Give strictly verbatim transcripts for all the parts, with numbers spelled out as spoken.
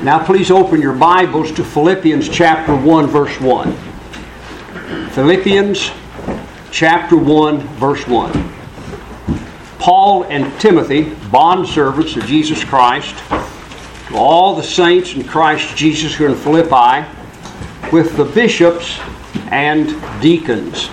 Now please open your Bibles to Philippians chapter one, verse one. Philippians chapter one, verse one. Paul and Timothy, bondservants of Jesus Christ, to all the saints in Christ Jesus who are in Philippi, with the bishops and deacons.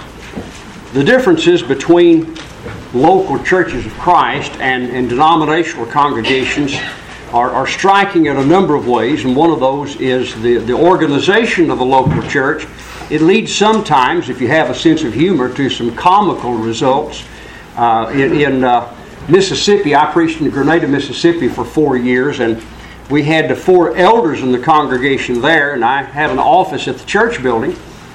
The differences between local churches of Christ and, and denominational congregations are, are striking in a number of ways, and one of those is the, the organization of the local church. It leads sometimes, if you have a sense of humor, to some comical results. Uh, in in uh, Mississippi, I preached in Grenada, Mississippi for four years, and we had the four elders in the congregation there, and I had an office at the church building.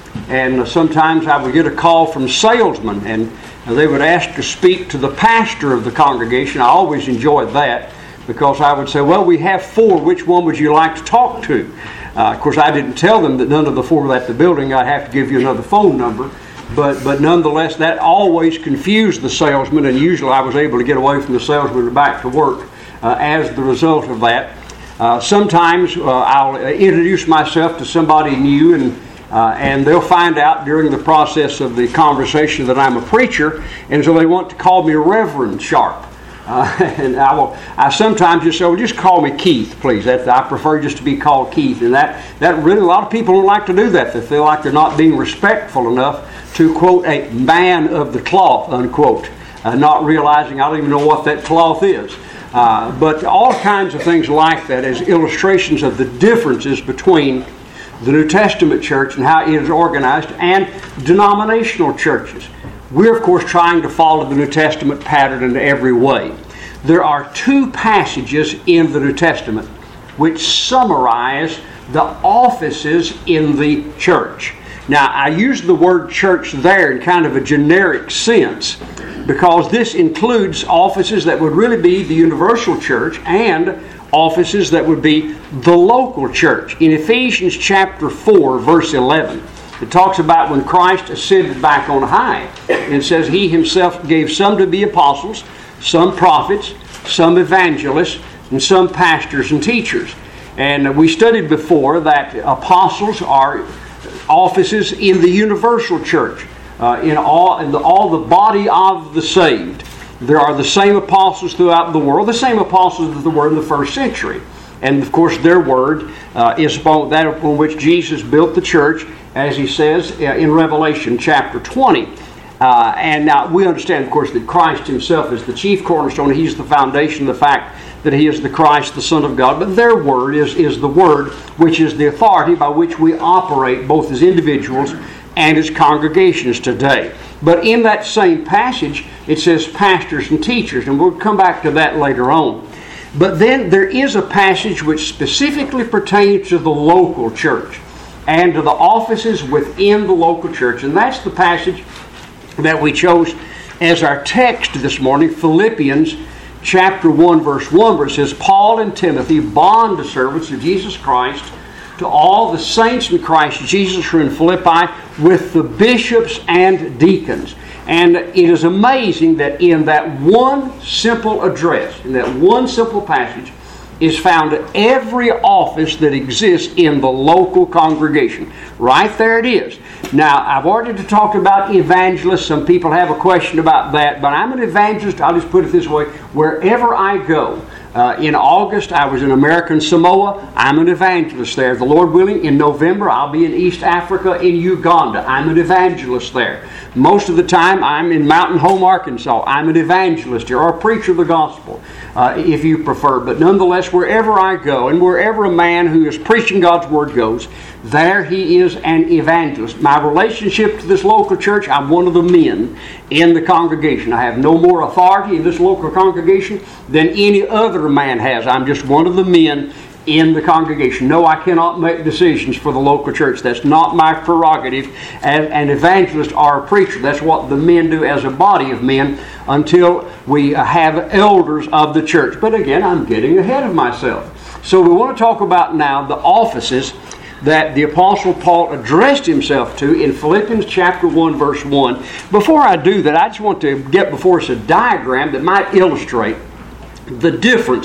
And sometimes I would get a call from salesmen, and they would ask to speak to the pastor of the congregation. I always enjoyed that because I would say, well, we have four. Which one would you like to talk to? Uh, of course, I didn't tell them that none of the four were at the building. I'd have to give you another phone number. But but nonetheless, that always confused the salesman, and usually I was able to get away from the salesman and back to work uh, as the result of that. Uh, sometimes uh, I'll introduce myself to somebody new, and Uh, and they'll find out during the process of the conversation that I'm a preacher, and so they want to call me Reverend Sharp. Uh, and I will. I sometimes just say, well, just call me Keith, please. That, I prefer just to be called Keith. And that, that really, a lot of people don't like to do that. They feel like they're not being respectful enough to, quote, a man of the cloth, unquote, uh, not realizing I don't even know what that cloth is. Uh, but all kinds of things like that as illustrations of the differences between the New Testament church and how it is organized, and denominational churches. We're, of course, trying to follow the New Testament pattern in every way. There are two passages in the New Testament which summarize the offices in the church. Now, I use the word church there in kind of a generic sense because this includes offices that would really be the universal church and offices that would be the local church. In Ephesians chapter four, verse eleven, it talks about when Christ ascended back on high. And it says, He Himself gave some to be apostles, some prophets, some evangelists, and some pastors and teachers. And we studied before that apostles are offices in the universal church, uh, in all in the, all the body of the saved. There are the same apostles throughout the world, the same apostles that there were in the first century. And of course their word uh, is upon that upon which Jesus built the church, as He says uh, in Revelation chapter twenty. Uh, and now we understand, of course, that Christ Himself is the chief cornerstone. He's the foundation, the fact that He is the Christ, the Son of God. But their word is, is the word which is the authority by which we operate both as individuals and as congregations today. But in that same passage, it says pastors and teachers, and we'll come back to that later on. But then there is a passage which specifically pertains to the local church and to the offices within the local church, and that's the passage that we chose as our text this morning, Philippians chapter one, verse one, where it says, Paul and Timothy, bondservants of Jesus Christ, to all the saints in Christ Jesus who are in Philippi, with the bishops and deacons. And it is amazing that in that one simple address, in that one simple passage, is found every office that exists in the local congregation. Right there it is. Now, I've already talked about evangelists. Some people have a question about that, but I'm an evangelist. I'll just put it this way. Wherever I go, Uh, in August, I was in American Samoa. I'm an evangelist there. The Lord willing, in November, I'll be in East Africa, in Uganda. I'm an evangelist there. Most of the time, I'm in Mountain Home, Arkansas. I'm an evangelist here, or a preacher of the gospel, uh, if you prefer. But nonetheless, wherever I go, and wherever a man who is preaching God's Word goes, there he is an evangelist. My relationship to this local church, I'm one of the men in the congregation. I have no more authority in this local congregation than any other man has. I'm just one of the men in the congregation. No, I cannot make decisions for the local church. That's not my prerogative as an evangelist or a preacher. That's what the men do as a body of men until we have elders of the church. But again, I'm getting ahead of myself. So we want to talk about now the offices that the Apostle Paul addressed himself to in Philippians chapter one, verse one. Before I do that, I just want to get before us a diagram that might illustrate the difference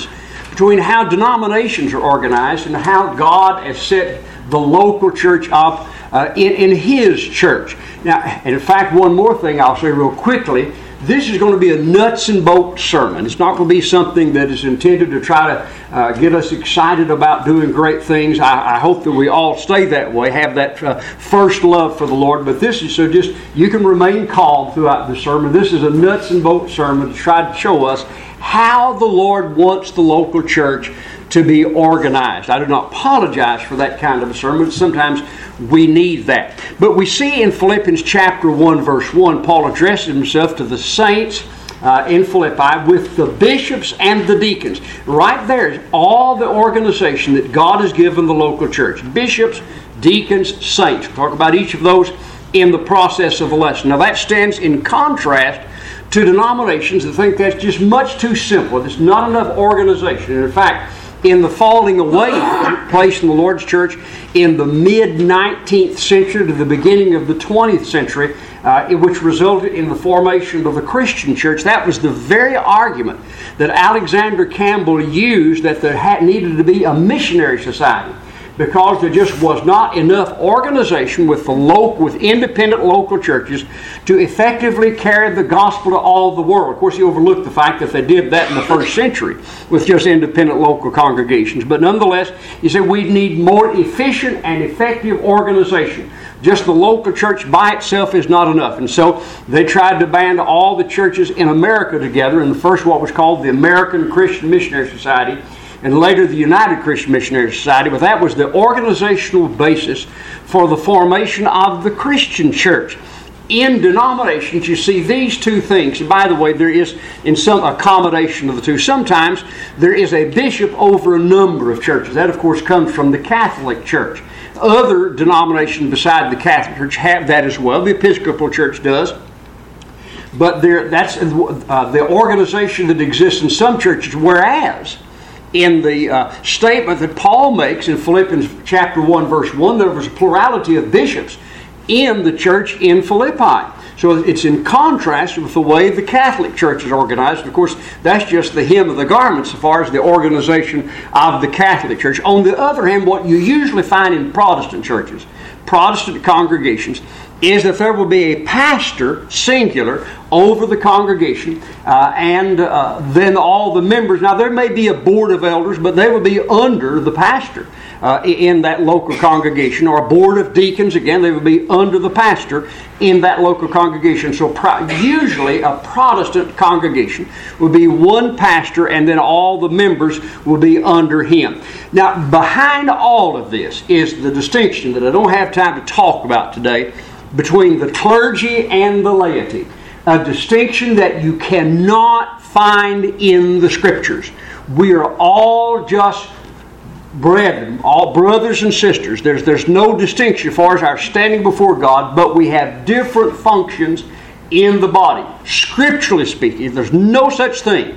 between how denominations are organized and how God has set the local church up uh, in, in His church. Now, and in fact, one more thing I'll say real quickly. This is going to be a nuts and bolts sermon. It's not going to be something that is intended to try to uh, get us excited about doing great things. I, I hope that we all stay that way, have that uh, first love for the Lord. But this is so just, you can remain calm throughout the sermon. This is a nuts and bolts sermon to try to show us how the Lord wants the local church to be organized. I do not apologize for that kind of a sermon. Sometimes we need that. But we see in Philippians chapter one, verse one, Paul addresses himself to the saints uh, in Philippi with the bishops and the deacons. Right there is all the organization that God has given the local church. Bishops, deacons, saints. We'll talk about each of those in the process of the lesson. Now that stands in contrast to denominations that think that's just much too simple. There's not enough organization. And in fact, in the falling away that took place in the Lord's church in the mid-nineteenth century to the beginning of the twentieth century, uh, which resulted in the formation of the Christian church, that was the very argument that Alexander Campbell used, that there had needed to be a missionary society, because there just was not enough organization with the local, with independent local churches to effectively carry the gospel to all the world. Of course, he overlooked the fact that they did that in the first century with just independent local congregations. But nonetheless, he said we need more efficient and effective organization. Just the local church by itself is not enough. And so they tried to band all the churches in America together in the first what was called the American Christian Missionary Society, and later the United Christian Missionary Society. But that was the organizational basis for the formation of the Christian church. In denominations, you see these two things. And by the way, there is in some accommodation of the two. Sometimes there is a bishop over a number of churches. That, of course, comes from the Catholic Church. Other denominations beside the Catholic Church have that as well. The Episcopal Church does. But there, that's uh, the organization that exists in some churches, whereas in the uh, statement that Paul makes in Philippians chapter one, verse one, there was a plurality of bishops in the church in Philippi. So it's in contrast with the way the Catholic Church is organized. And of course, that's just the hem of the garment as far as the organization of the Catholic Church. On the other hand, what you usually find in Protestant churches, Protestant congregations, is that there will be a pastor, singular, over the congregation, uh, and uh, then all the members. Now, there may be a board of elders, but they will be under the pastor uh, in that local congregation, or a board of deacons. Again, they will be under the pastor in that local congregation. So pro- usually a Protestant congregation will be one pastor, and then all the members will be under him. Now, behind all of this is the distinction that I don't have time to talk about today between the clergy and the laity. A distinction that you cannot find in the Scriptures. We are all just brethren, all brothers and sisters. There's, there's no distinction as far as our standing before God, but we have different functions in the body. Scripturally speaking, there's no such thing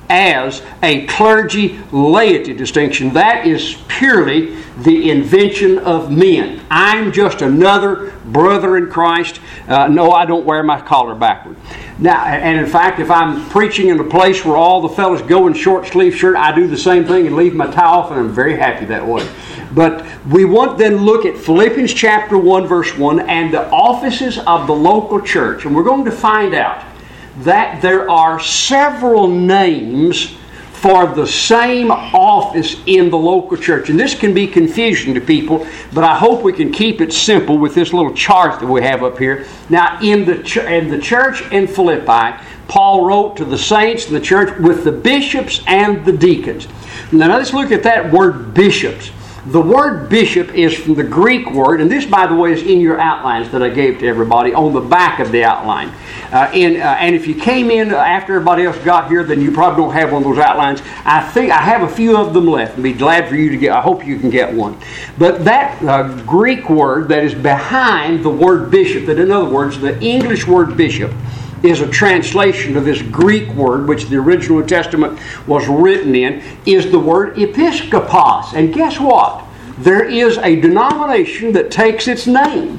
as a clergy-laity distinction. That is purely the invention of men. I'm just another brother in Christ. Uh, no, I don't wear my collar backward. Now, and in fact, if I'm preaching in a place where all the fellas go in short sleeve shirt, I do the same thing and leave my tie off, and I'm very happy that way. But we want then look at Philippians chapter one, verse one, and the offices of the local church. And we're going to find out that there are several names for the same office in the local church. And this can be confusing to people, but I hope we can keep it simple with this little chart that we have up here. Now, in the, ch- in the church in Philippi, Paul wrote to the saints in the church with the bishops and the deacons. Now, let's look at that word bishops. The word bishop is from the Greek word, and this, by the way, is in your outlines that I gave to everybody on the back of the outline. Uh, and, uh, and if you came in after everybody else got here, then you probably don't have one of those outlines. I think I have a few of them left. I'd be glad for you to get. I hope you can get one. But that uh, Greek word that is behind the word bishop, that in other words, the English word bishop, is a translation of this Greek word, which the original Testament was written in, is the word episkopos. And guess what? There is a denomination that takes its name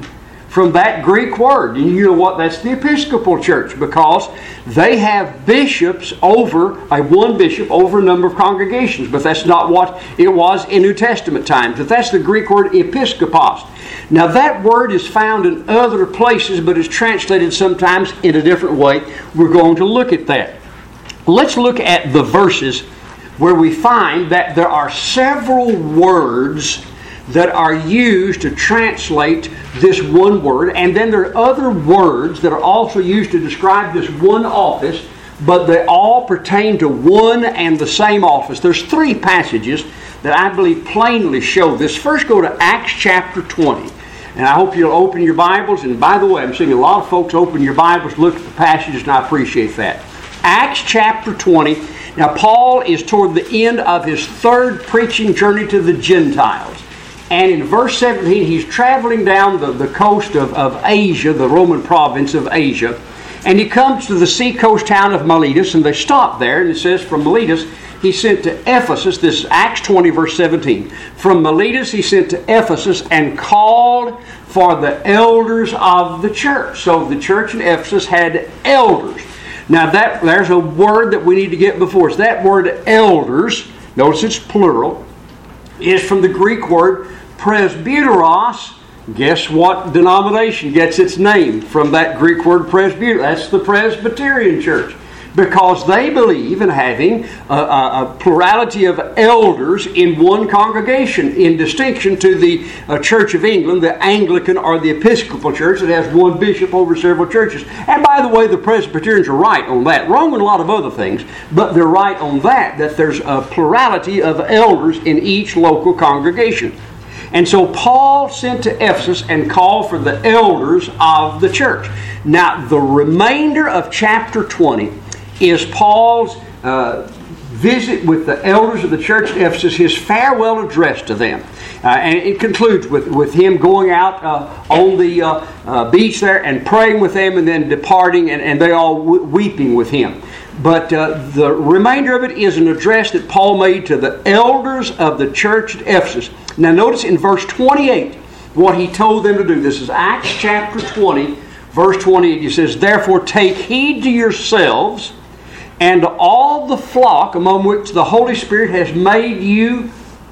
from that Greek word. And you know what? That's the Episcopal Church, because they have bishops over, a one bishop over a number of congregations. But that's not what it was in New Testament times. But that's the Greek word episkopos. Now that word is found in other places, but is translated sometimes in a different way. We're going to look at that. Let's look at the verses where we find that there are several words that are used to translate this one word, and then there are other words that are also used to describe this one office, but they all pertain to one and the same office. There's three passages that I believe plainly show this. First, go to Acts chapter twenty. And I hope you'll open your Bibles. And by the way, I'm seeing a lot of folks open your Bibles, look at the passages, and I appreciate that. Acts chapter twenty. Now, Paul is toward the end of his third preaching journey to the Gentiles. And in verse seventeen, he's traveling down the, the coast of, of Asia, the Roman province of Asia. And he comes to the seacoast town of Miletus, and they stop there. And it says, from Miletus, he sent to Ephesus. This is Acts twenty, verse seventeen. From Miletus, he sent to Ephesus and called for the elders of the church. So the church in Ephesus had elders. Now, that there's a word that we need to get before us. That word elders, notice it's plural, is from the Greek word presbyteros. Guess what denomination gets its name from that Greek word presbyter? That's the Presbyterian Church. Because they believe in having a, a, a plurality of elders in one congregation, in distinction to the uh, Church of England, the Anglican or the Episcopal Church that has one bishop over several churches. And by the way, the Presbyterians are right on that. Wrong on a lot of other things, but they're right on that, that there's a plurality of elders in each local congregation. And so Paul sent to Ephesus and called for the elders of the church. Now, the remainder of chapter twenty is Paul's uh, visit with the elders of the church at Ephesus, his farewell address to them. Uh, and it concludes with, with him going out uh, on the uh, uh, beach there and praying with them, and then departing, and, and they all w- weeping with him. But uh, the remainder of it is an address that Paul made to the elders of the church at Ephesus. Now notice in verse twenty-eight what he told them to do. This is Acts chapter twenty, verse twenty-eight. He says, therefore take heed to yourselves and to all the flock among which the Holy Spirit has made you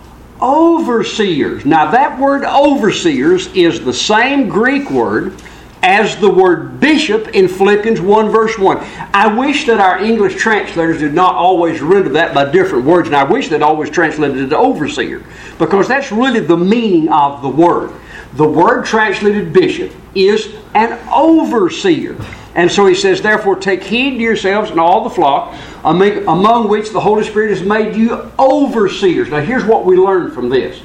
overseers. Now that word overseers is the same Greek word as the word bishop in Philippians one verse one. I wish that our English translators did not always render that by different words, and I wish they'd always translated it to overseer, because that's really the meaning of the word. The word translated bishop is an overseer. And so he says, therefore take heed to yourselves and all the flock, among which the Holy Spirit has made you overseers. Now here's what we learn from this.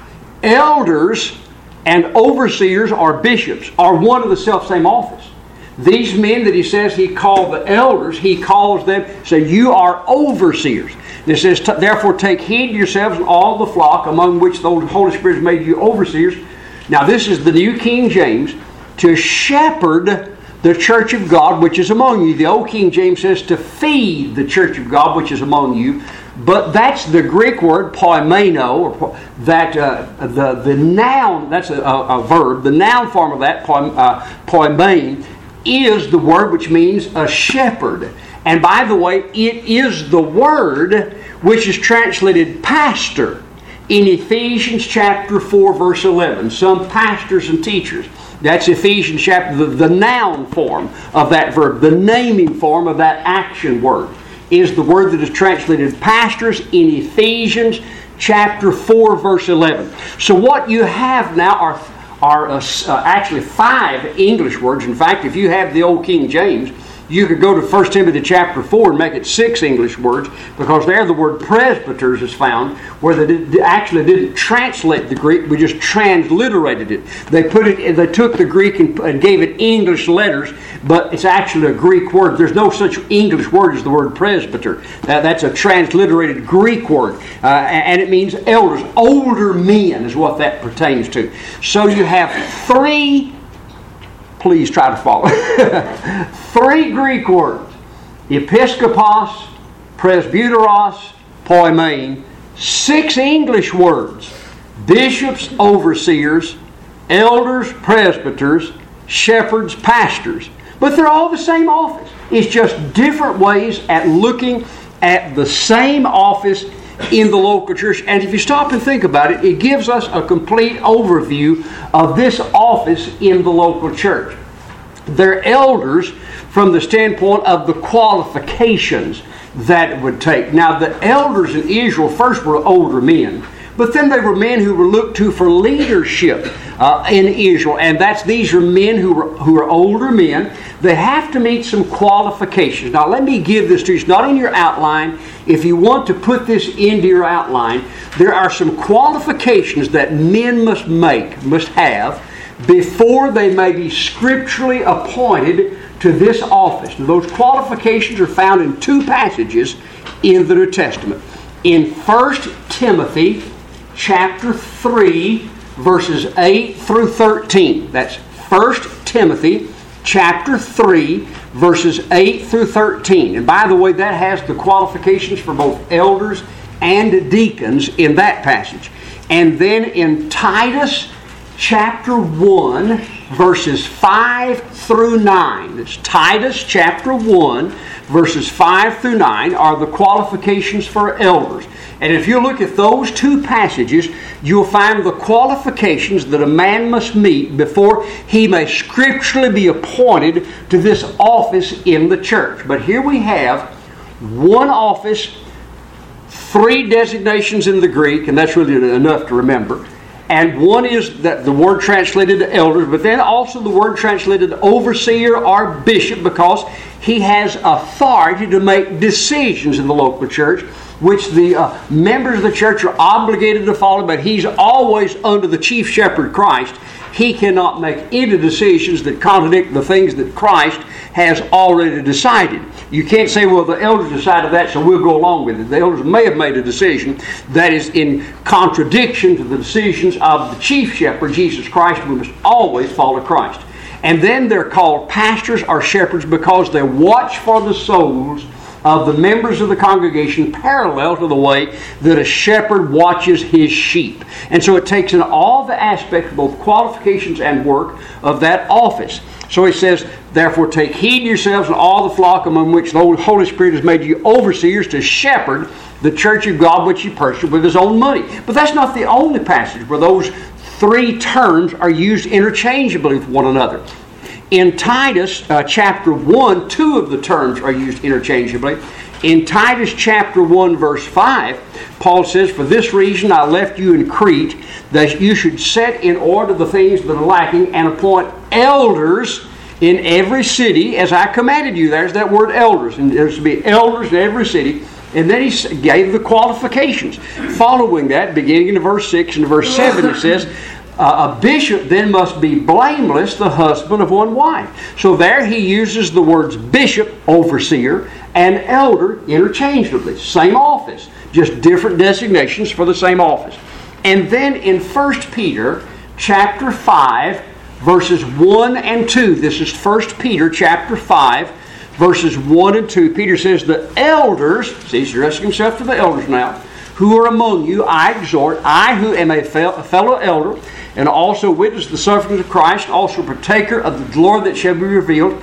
Elders and overseers or bishops are one of the self-same office. These men that he says he called the elders, he calls them, say, you are overseers. And it says, therefore take heed to yourselves and all the flock, among which the Holy Spirit has made you overseers. Now this is the New King James, to shepherd the church of God which is among you. The Old King James says to feed the church of God which is among you. But that's the Greek word poimeno, or that uh, the the noun, that's a, a, a verb. The noun form of that, poim, uh, poimen, is the word which means a shepherd. And by the way, it is the word which is translated pastor in Ephesians chapter four, verse eleven. Some pastors and teachers. That's Ephesians chapter, the, the noun form of that verb, the naming form of that action word, is the word that is translated pastors in Ephesians chapter four, verse eleven. So what you have now are, are uh, uh, actually five English words. In fact, if you have the Old King James, you could go to First Timothy chapter four and make it six English words, because there the word presbyters is found, where they did, actually didn't translate the Greek, we just transliterated it. They put it, they took the Greek and, and gave it English letters, but it's actually a Greek word. There's no such English word as the word presbyter. That, that's a transliterated Greek word, uh, and it means elders, older men is what that pertains to. So you have three. Please try to follow. Three Greek words. Episkopos, presbyteros, poimen. Six English words. Bishops, overseers. elders, presbyters, shepherds, pastors. But they're all the same office. It's just different ways at looking at the same office in the local church. And if you stop and think about it, it gives us a complete overview of this office in the local church. They're elders from the standpoint of the qualifications that it would take. Now, the elders in Israel first were older men, but then they were men who were looked to for leadership uh, in Israel. And that's these are men who are, who are older men. They have to meet some qualifications. Now, let me give this to you. It's not in your outline. If you want to put this into your outline, there are some qualifications that men must make, must have, before they may be scripturally appointed to this office. Now, those qualifications are found in two passages in the New Testament. In First Timothy chapter three, verses eight through thirteen. That's First Timothy chapter three, verses eight through thirteen. And by the way, that has the qualifications for both elders and deacons in that passage. And then in Titus chapter one, verses five through nine. It's Titus chapter one, verses five through nine are the qualifications for elders. And if you look at those two passages, you'll find the qualifications that a man must meet before he may scripturally be appointed to this office in the church. But here we have one office, three designations in the Greek, and that's really enough to remember. And one is that the word translated elders, but then also the word translated overseer or bishop, because he has authority to make decisions in the local church, which the uh, members of the church are obligated to follow, but he's always under the chief shepherd, Christ. He cannot make any decisions that contradict the things that Christ has already decided. You can't say, well, the elders decided that, so we'll go along with it. The elders may have made a decision that is in contradiction to the decisions of the chief shepherd, Jesus Christ. We must always follow Christ. And then they're called pastors or shepherds because they watch for the souls of the members of the congregation, parallel to the way that a shepherd watches his sheep. And so it takes in all the aspects, both qualifications and work, of that office. So he says, therefore take heed to yourselves and all the flock among which the Holy Spirit has made you overseers to shepherd the church of God which he purchased with his own money. But that's not the only passage where those three terms are used interchangeably with one another. In Titus uh, chapter one, two of the terms are used interchangeably. In Titus chapter one, verse five, Paul says, for this reason I left you in Crete, that you should set in order the things that are lacking and appoint elders in every city, as I commanded you. There's that word elders. And there's to be elders in every city. And then he gave the qualifications. Following that, beginning in verse six and verse seven, it says, Uh, a bishop then must be blameless, the husband of one wife. So there he uses the words bishop, overseer, and elder interchangeably. Same office, just different designations for the same office. And then in First Peter chapter five, verses one and two, this is First Peter chapter five, verses one and two, Peter says, the elders, see, he's addressing himself to the elders now, who are among you, I exhort, I who am a fellow elder, and also witness the sufferings of Christ, also partaker of the glory that shall be revealed,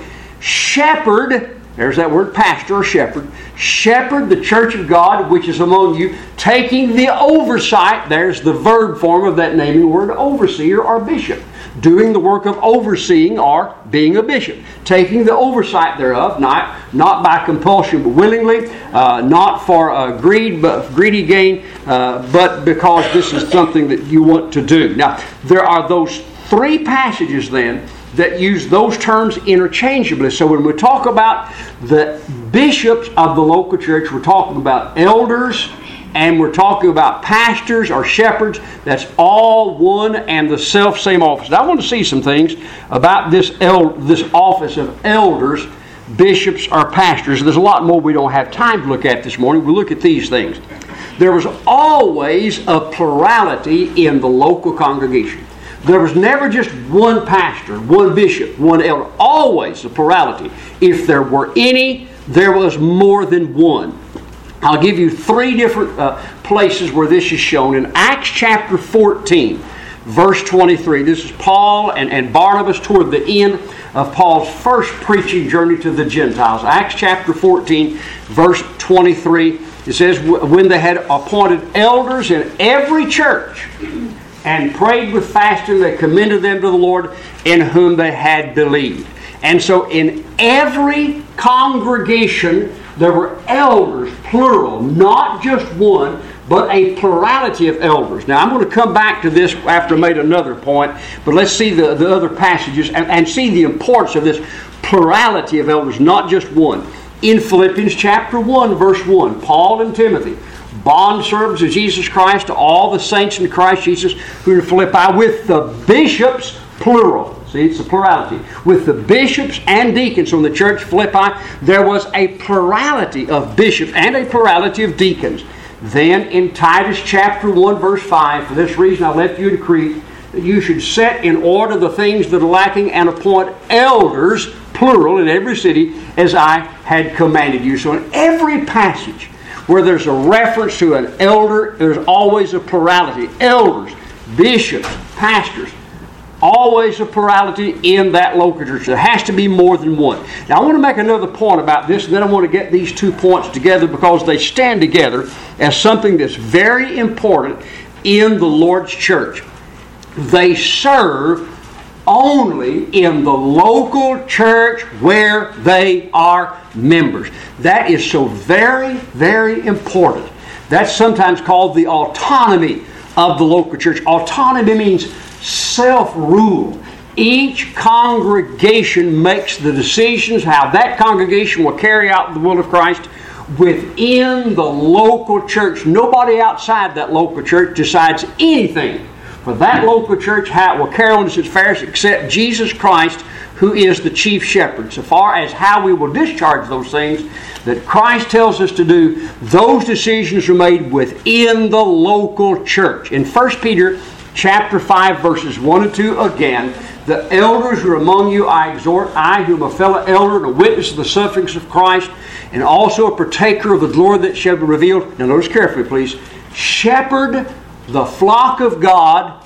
shepherd, there's that word pastor or shepherd, shepherd the church of God which is among you, taking the oversight, there's the verb form of that naming word, overseer or bishop, doing the work of overseeing or being a bishop, taking the oversight thereof, not, not by compulsion but willingly, uh, not for uh, greed but greedy gain, uh, but because this is something that you want to do. Now, there are those three passages then that use those terms interchangeably. So when we talk about the bishops of the local church, we're talking about elders, and we're talking about pastors or shepherds. That's all one and the self same office. Now, I want to see some things about this el- this office of elders, bishops, or pastors. There's a lot more we don't have time to look at this morning. We'll look at these things. There was always a plurality in the local congregation. There was never just one pastor, one bishop, one elder. Always a plurality. If there were any, there was more than one. I'll give you three different uh, places where this is shown. In Acts chapter fourteen, verse twenty-three. This is Paul and, and Barnabas toward the end of Paul's first preaching journey to the Gentiles. Acts chapter fourteen, verse twenty-three. It says, when they had appointed elders in every church and prayed with fasting, they commended them to the Lord in whom they had believed. And so in every congregation there were elders, plural, not just one, but a plurality of elders. Now I'm going to come back to this after I made another point, but let's see the, the other passages and, and see the importance of this plurality of elders, not just one. In Philippians chapter one, verse one, Paul and Timothy, bondservants of Jesus Christ, to all the saints in Christ Jesus who are in Philippi, with the bishops, plural. See, it's a plurality. With the bishops and deacons from the church of Philippi, there was a plurality of bishops and a plurality of deacons. Then in Titus chapter one, verse five, for this reason I left you in Crete, that you should set in order the things that are lacking and appoint elders, plural, in every city, as I had commanded you. So in every passage where there's a reference to an elder, there's always a plurality. Elders, bishops, pastors, always a plurality in that local church. There has to be more than one. Now I want to make another point about this, and then I want to get these two points together because they stand together as something that's very important in the Lord's church. They serve only in the local church where they are members. That is so very, very important. That's sometimes called the autonomy of the local church. Autonomy means self-rule. Each congregation makes the decisions how that congregation will carry out the will of Christ within the local church. Nobody outside that local church decides anything for that local church, how it will carry on its affairs, except Jesus Christ, who is the chief shepherd. So far as how we will discharge those things that Christ tells us to do, those decisions are made within the local church. In First Peter chapter five, verses one and two, again, the elders who are among you I exhort, I who am a fellow elder and a witness of the sufferings of Christ, and also a partaker of the glory that shall be revealed. Now notice carefully, please. Shepherd the flock of God,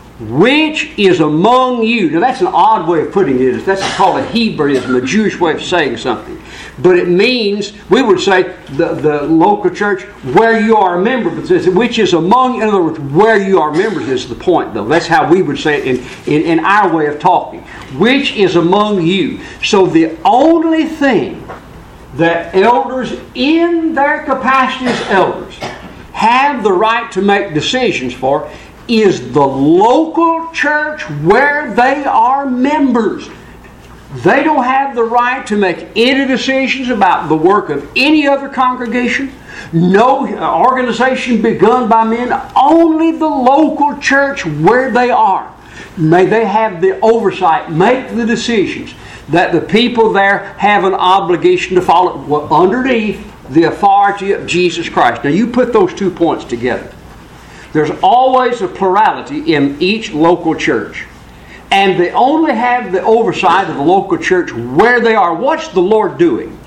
which is among you. Now that's an odd way of putting it. That's called a Hebraism, a Jewish way of saying something. But it means, we would say, the, the local church where you are a member, but says which is among, in other words, where you are members is the point, though. That's how we would say it in, in, in our way of talking. Which is among you. So the only thing that elders in their capacity as elders have the right to make decisions for is the local church where they are members. They don't have the right to make any decisions about the work of any other congregation. No organization begun by men. Only the local church where they are. May they have the oversight, make the decisions that the people there have an obligation to follow well, underneath the authority of Jesus Christ. Now you put those two points together. There's always a plurality in each local church. And they only have the oversight of the local church where they are. What's the Lord doing?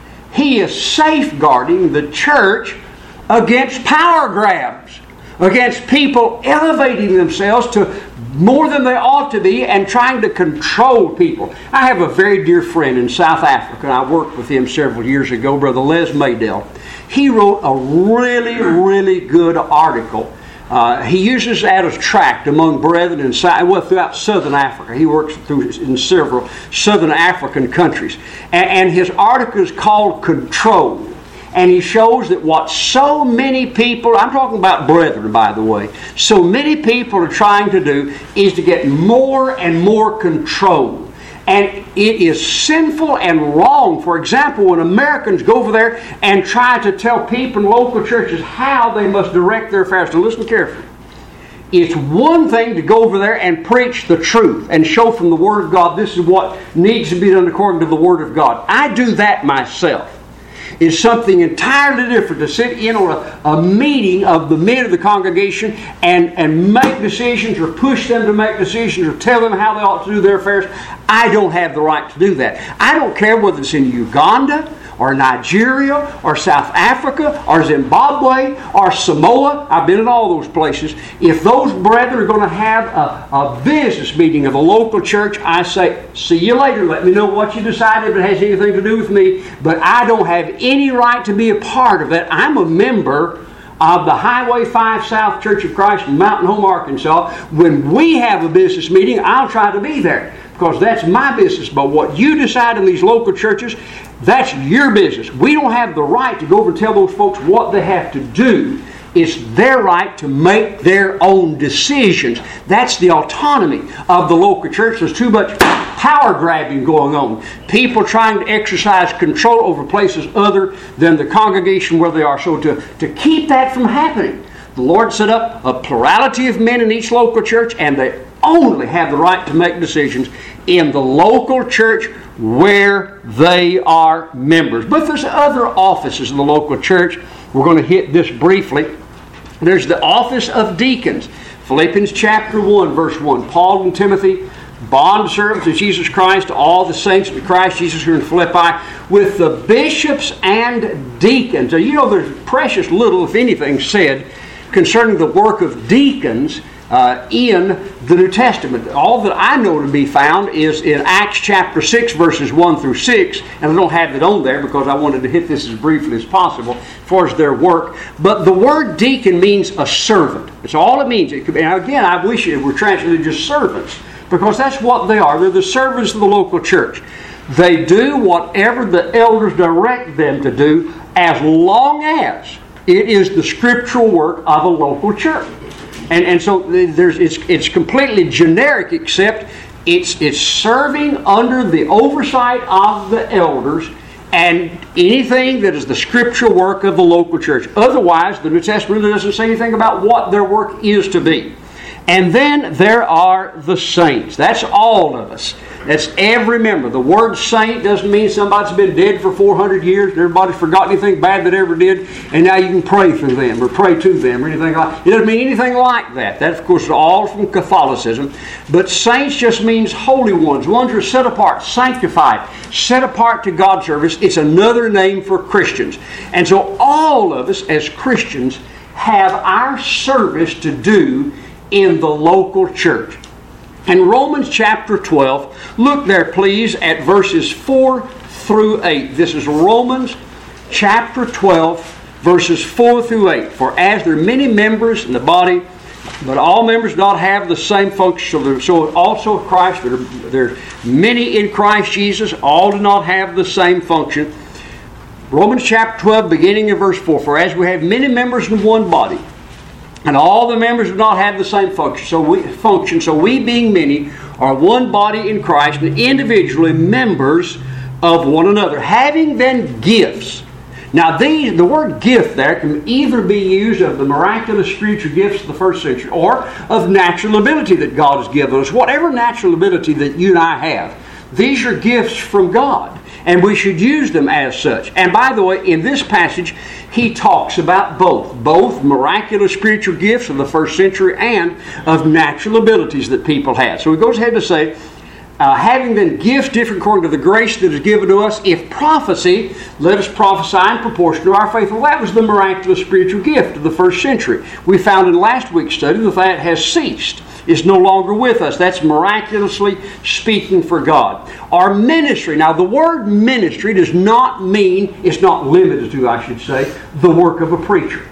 He is safeguarding the church against power grabs, against people elevating themselves to more than they ought to be and trying to control people. I have a very dear friend in South Africa, and I worked with him several years ago, Brother Les Maydell. He wrote a really, really good article. Uh, he uses that as tract among brethren in, well, throughout Southern Africa. He works through in several Southern African countries. And, and his article is called Control. And he shows that what so many people, I'm talking about brethren, by the way, so many people are trying to do is to get more and more control. And it is sinful and wrong. For example, when Americans go over there and try to tell people in local churches how they must direct their affairs. So listen carefully. It's one thing to go over there and preach the truth and show from the Word of God this is what needs to be done according to the Word of God. I do that myself. It's something entirely different to sit in on a, a meeting of the men of the congregation and, and make decisions or push them to make decisions or tell them how they ought to do their affairs. I don't have the right to do that. I don't care whether it's in Uganda or Nigeria or South Africa or Zimbabwe or Samoa. I've been in all those places. If those brethren are going to have a, a business meeting of a local church, I say, see you later. Let me know what you decide if it has anything to do with me. But I don't have any right to be a part of it. I'm a member of the Highway five South Church of Christ in Mountain Home, Arkansas. When we have a business meeting, I'll try to be there because that's my business. But what you decide in these local churches, that's your business. We don't have the right to go over and tell those folks what they have to do. It's their right to make their own decisions. That's the autonomy of the local church. There's too much power grabbing going on. People trying to exercise control over places other than the congregation where they are. So to, to keep that from happening, the Lord set up a plurality of men in each local church, and they only have the right to make decisions in the local church where they are members. But there's other offices in the local church. We're going to hit this briefly. There's the office of deacons. Philippians chapter one, verse one. Paul and Timothy, bondservants of Jesus Christ, to all the saints of Christ Jesus who are in Philippi, with the bishops and deacons. Now, you know, there's precious little, if anything, said concerning the work of deacons Uh, in the New Testament. All that I know to be found is in Acts chapter six, verses one through six, and I don't have it on there because I wanted to hit this as briefly as possible as far as their work. But the word deacon means a servant. That's all it means. It could be, and again, I wish it were translated just servants, because that's what they are. They're the servants of the local church. They do whatever the elders direct them to do, as long as it is the scriptural work of a local church. And, and so there's, it's, it's completely generic, except it's, it's serving under the oversight of the elders and anything that is the scriptural work of the local church. Otherwise, the New Testament really doesn't say anything about what their work is to be. And then there are the saints. That's all of us. That's every member. The word saint doesn't mean somebody's been dead for four hundred years and everybody's forgotten anything bad that ever did, and now you can pray through them or pray to them or anything like that. It doesn't mean anything like that. That, of course, is all from Catholicism. But saints just means holy ones. Ones who are set apart, sanctified, set apart to God's service. It's another name for Christians. And so all of us as Christians have our service to do in the local church. In Romans chapter twelve, look there please at verses four through eight. This is Romans chapter twelve, verses four through eight. For as there are many members in the body, but all members do not have the same function, so also Christ, there are, there are many in Christ Jesus, all do not have the same function. Romans chapter twelve, beginning in verse four. For as we have many members in one body, and all the members do not have the same function. So we, function. So we, being many, are one body in Christ, and individually members of one another, having then gifts. Now, these, the word gift there can either be used of the miraculous spiritual gifts of the first century, or of natural ability that God has given us. Whatever natural ability that you and I have, these are gifts from God, and we should use them as such. And by the way, in this passage, he talks about both. Both miraculous spiritual gifts of the first century and of natural abilities that people have. So he goes ahead to say, uh, having then gifts different according to the grace that is given to us, if prophecy, let us prophesy in proportion to our faith. Well, that was the miraculous spiritual gift of the first century. We found in last week's study that that has ceased. Is no longer with us. That's miraculously speaking for God. Our ministry. Now, the word ministry does not mean, it's not limited to, I should say, the work of a preacher.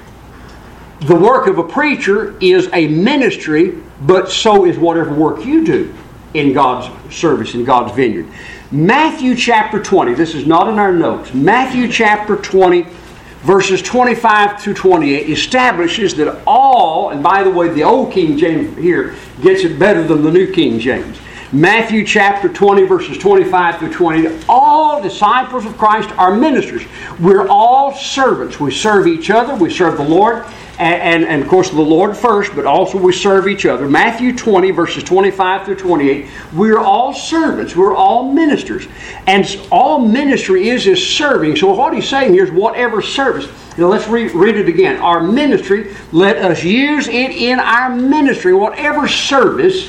The work of a preacher is a ministry, but so is whatever work you do in God's service, in God's vineyard. Matthew chapter twenty, this is not in our notes. Matthew chapter twenty, verses twenty-five through twenty-eight establishes that all, and by the way, the old King James here gets it better than the New King James. Matthew chapter twenty, verses twenty-five through twenty, all disciples of Christ are ministers. We're all servants. We serve each other. We serve the Lord. And, and, and of course the Lord first, but also we serve each other. Matthew twenty, verses twenty-five through twenty-eight, we're all servants. We're all ministers. And all ministry is is serving. So what he's saying here is whatever service. Now let's re- read it again. Our ministry, let us use it in our ministry. Whatever service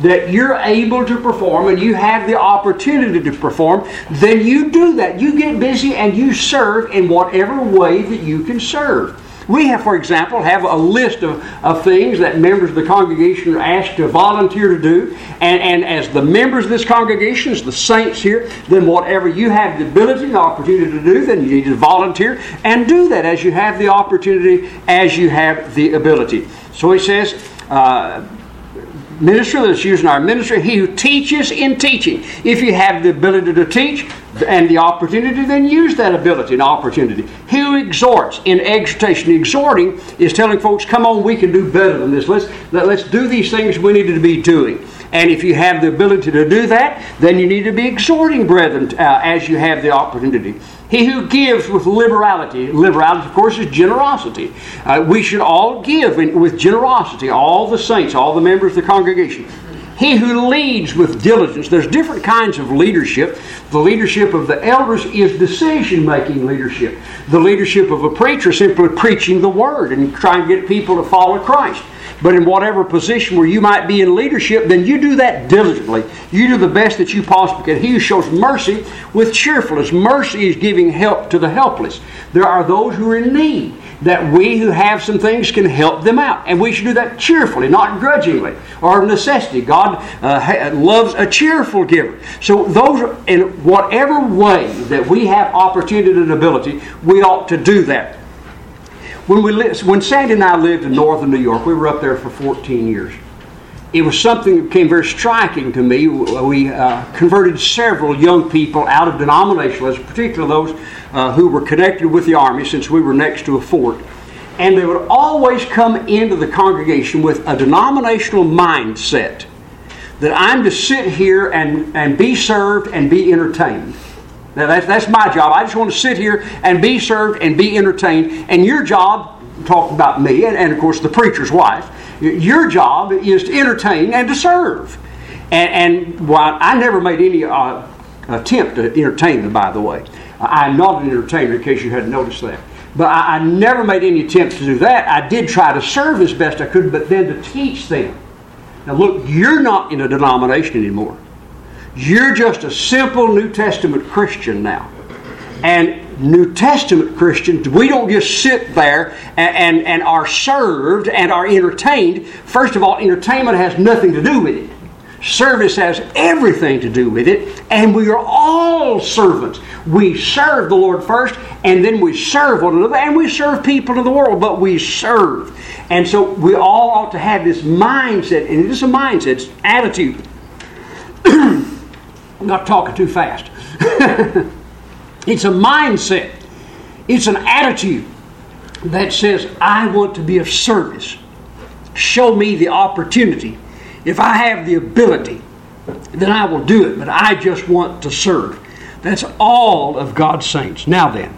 that you're able to perform and you have the opportunity to perform, then you do that. You get busy and you serve in whatever way that you can serve. We have, for example, have a list of, of things that members of the congregation are asked to volunteer to do. And, and as the members of this congregation, as the saints here, then whatever you have the ability and the opportunity to do, then you need to volunteer and do that as you have the opportunity, as you have the ability. So he says, uh, minister that's using our ministry, he who teaches in teaching. If you have the ability to teach and the opportunity, then use that ability and opportunity. He who exhorts in exhortation. Exhorting is telling folks, come on, we can do better than this. Let's, let, let's do these things we need to be doing. And if you have the ability to do that, then you need to be exhorting brethren uh, as you have the opportunity. He who gives with liberality. Liberality, of course, is generosity. Uh, we should all give in, with generosity, all the saints, all the members of the congregation. He who leads with diligence. There's different kinds of leadership. The leadership of the elders is decision-making leadership. The leadership of a preacher is simply preaching the Word and trying to get people to follow Christ. But in whatever position where you might be in leadership, then you do that diligently. You do the best that you possibly can. He who shows mercy with cheerfulness. Mercy is giving help to the helpless. There are those who are in need, that we who have some things can help them out. And we should do that cheerfully, not grudgingly or of necessity. God uh, loves a cheerful giver. So those are, in whatever way that we have opportunity and ability, we ought to do that. When we lived, when Sandy and I lived in northern New York, we were up there for fourteen years. It was something that became very striking to me. We uh, converted several young people out of denominationalists, particularly those uh, who were connected with the Army, since we were next to a fort. And they would always come into the congregation with a denominational mindset that I'm to sit here and, and be served and be entertained. Now that's, that's my job. I just want to sit here and be served and be entertained. And your job, talking about me and, and of course the preacher's wife, your job is to entertain and to serve. And, and while I never made any uh, attempt to entertain them, by the way. I'm not an entertainer, in case you hadn't noticed that. But I, I never made any attempt to do that. I did try to serve as best I could, but then to teach them. Now look, you're not in a denomination anymore. You're just a simple New Testament Christian now. And New Testament Christians, we don't just sit there and, and, and are served and are entertained. First of all, entertainment has nothing to do with it. Service has everything to do with it. And we are all servants. We serve the Lord first, and then we serve one another, and we serve people in the world, but we serve. And so we all ought to have this mindset, and it is a mindset, it's attitude. I'm not talking too fast. It's a mindset. It's an attitude that says, I want to be of service. Show me the opportunity. If I have the ability, then I will do it. But I just want to serve. That's all of God's saints. Now then,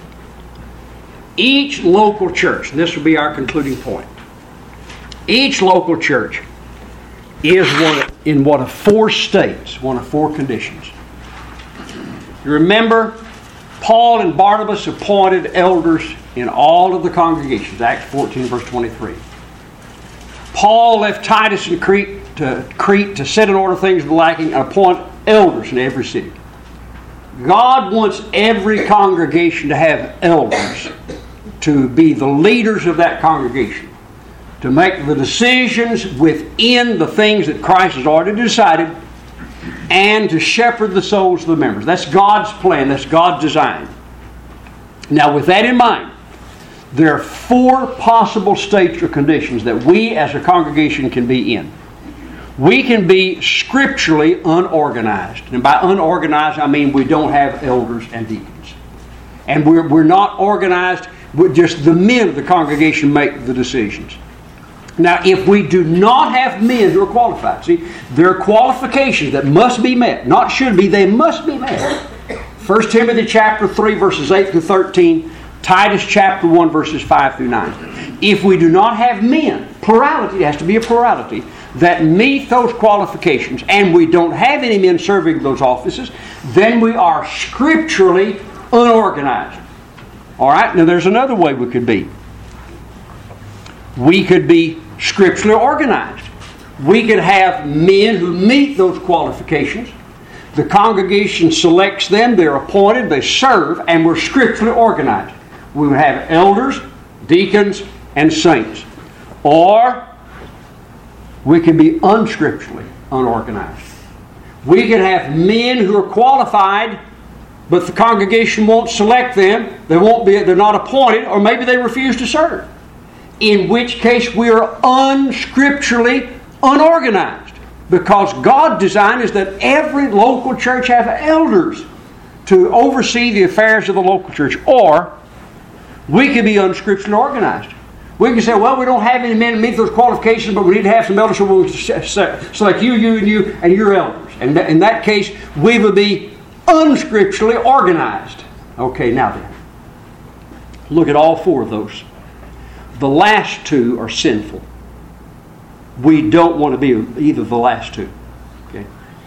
each local church, and this will be our concluding point, each local church is one in one of four states, one of four conditions. You remember, Paul and Barnabas appointed elders in all of the congregations, Acts fourteen, verse twenty-three. Paul left Titus in Crete to, Crete to set in order things lacking and appoint elders in every city. God wants every congregation to have elders, to be the leaders of that congregation, to make the decisions within the things that Christ has already decided, and to shepherd the souls of the members. That's God's plan. That's God's design. Now, with that in mind, there are four possible states or conditions that we as a congregation can be in. We can be scripturally unorganized. And by unorganized, I mean we don't have elders and deacons. And we're, we're not organized. We're just the men of the congregation make the decisions. Now, if we do not have men who are qualified, see, there are qualifications that must be met. Not should be, they must be met. First Timothy chapter three, verses eight through thirteen. Titus chapter one, verses five through nine. If we do not have men, plurality, it has to be a plurality, that meet those qualifications, and we don't have any men serving those offices, then we are scripturally unorganized. All right, now there's another way we could be. We could be scripturally organized. We could have men who meet those qualifications. The congregation selects them, they're appointed, they serve, and we're scripturally organized. We would have elders, deacons, and saints. Or we could be unscripturally unorganized. We could have men who are qualified, but the congregation won't select them. They won't be, they're not appointed, or maybe they refuse to serve. In which case we are unscripturally unorganized. Because God's design is that every local church have elders to oversee the affairs of the local church. Or we could be unscripturally organized. We can say, well, we don't have any men to meet those qualifications, but we need to have some elders, so we'll select you, you, and you, and your elders. And in that case, we would be unscripturally organized. Okay, now then. Look at all four of those. The last two are sinful. We don't want to be either of the last two. Okay?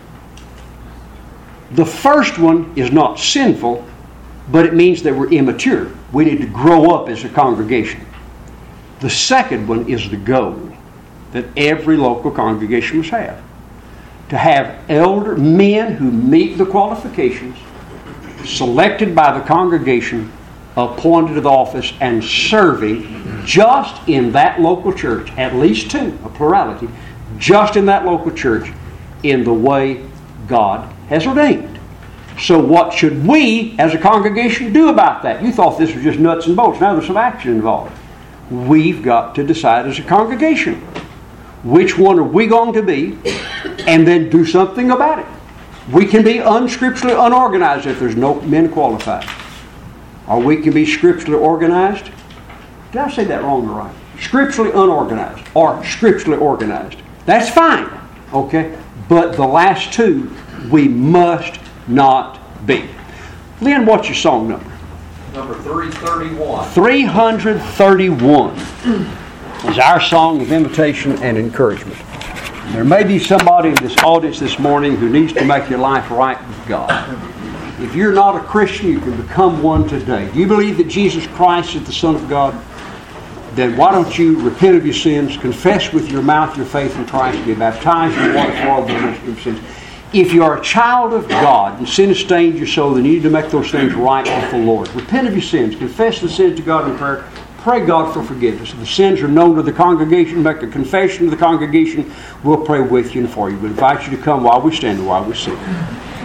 The first one is not sinful, but it means that we're immature. We need to grow up as a congregation. The second one is the goal that every local congregation must have. To have elder men who meet the qualifications, selected by the congregation, appointed to the office, and serving just in that local church, at least two, a plurality, just in that local church, in the way God has ordained. So what should we, as a congregation, do about that? You thought this was just nuts and bolts. Now there's some action involved. We've got to decide as a congregation which one are we going to be, and then do something about it. We can be unscripturally unorganized if there's no men qualified. Or we can be scripturally organized. Did I say that wrong or right? Scripturally unorganized or scripturally organized. That's fine. Okay? But the last two, we must not be. Lynn, what's your song number? Number three thirty-one. three thirty-one is our song of invitation and encouragement. There may be somebody in this audience this morning who needs to make your life right with God. If you're not a Christian, you can become one today. Do you believe that Jesus Christ is the Son of God? Then why don't you repent of your sins, confess with your mouth your faith in Christ, and be baptized in water for all the remission of sins. If you are a child of God and sin has stained your soul, then you need to make those things right with the Lord. Repent of your sins. Confess the sins to God in prayer. Pray God for forgiveness. If the sins are known to the congregation, make a confession to the congregation. We'll pray with you and for you. We invite you to come while we stand and while we sing.